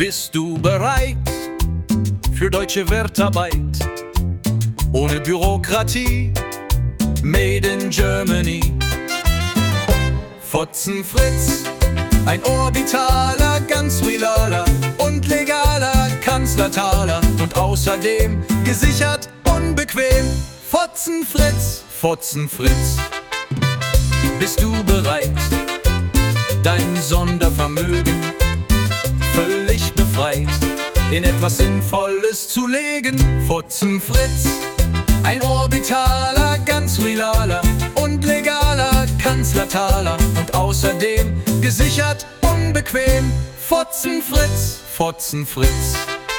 Bist du bereit für deutsche Wertarbeit? Ohne Bürokratie, made in Germany. Fotzen Fritz, ein orbitaler, ganz realer und legaler Kanzlertaler und außerdem gesichert unbequem. Fotzen Fritz, Fotzen Fritz. Bist du bereit, dein Sondervermögen völlig befreit in etwas Sinnvolles zu legen? Fotzen Fritz, ein orbitaler, ganz realer und legaler Kanzlertaler und außerdem gesichert unbequem. Fotzen Fritz, Fotzen Fritz.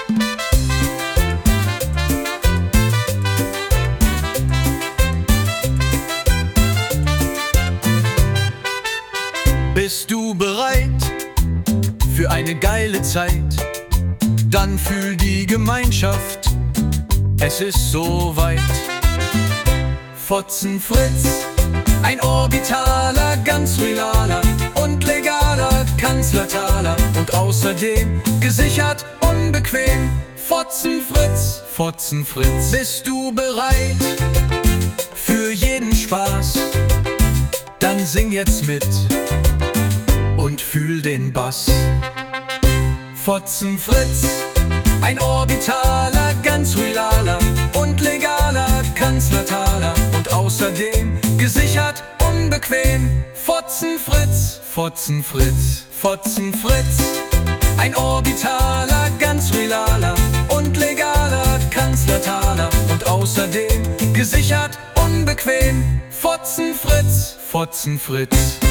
Bist du bereit für eine geile Zeit? Dann fühl die Gemeinschaft, es ist soweit. Fotzen Fritz, ein orbitaler, ganz realer und legaler Kanzlertaler und außerdem gesichert unbequem. Fotzen Fritz, Fotzen Fritz. Bist du bereit für jeden Spaß? Dann sing jetzt mit und fühl den Bass. Fotzen Fritz, ein orbitaler, ganz realer und legaler Kanzlertaler und außerdem gesichert unbequem. Fotzen Fritz, Fotzen Fritz. Fotzen Fritz, ein orbitaler, ganz realer und legaler Kanzlertaler und außerdem gesichert unbequem. Fotzen Fritz, Fotzen Fritz.